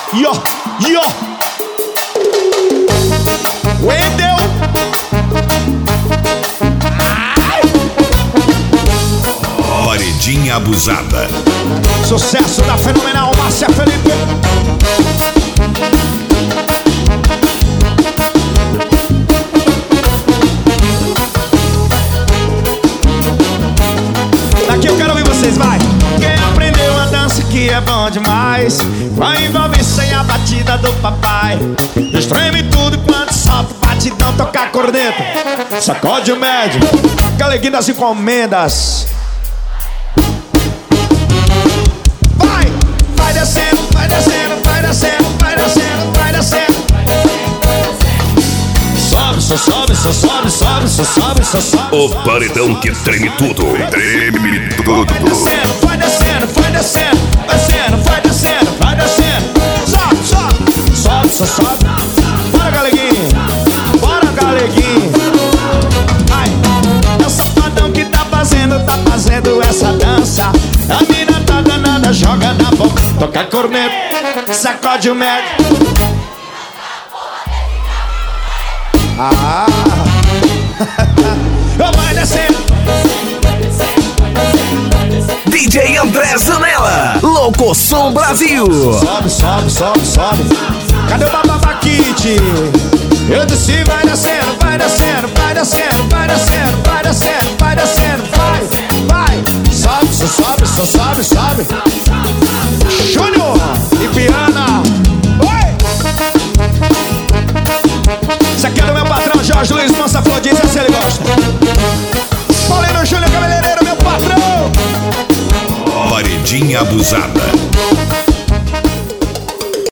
Yo, yo. Wendel. Paredinha abusada. Sucesso da fenomenal Márcia Felipe. Daqui eu quero ouvir vocês, vai. Quem aprendeu a dança que é bom demais, vai envolver sem a batida do papai. Espreme tudo quando solta o batidão, toca a corneta, sacode o médio, Galeguinho das encomendas. Vai descendo, vai descendo, vai descendo, vai descendo, vai descendo. Sobe, só sobe, só sobe, sobe, só sobe, só sobe. O paredão que treme tudo. Treme tudo. Vai descendo, vai descendo, vai descendo, vai descendo, vai descendo. Sobe, sobe, sobe, só sobe. Bora, Galeguinho, bora, Galeguinho. Ai, é o safadão que tá fazendo essa dança. A mina tá danada, joga na boca, toca a corneta, sacode o médio. Ah, vai descendo. DJ André Zanella, Locosom Brasil. Sobe, sobe, sobe, sobe. Cadê o Bababaquite? Eu desci, vai descendo, vai descendo, vai descendo, vai descendo, vai descendo, vai descendo, vai, vai. Sobe, só sobe, só sobe, sobe. Júnior e Piana.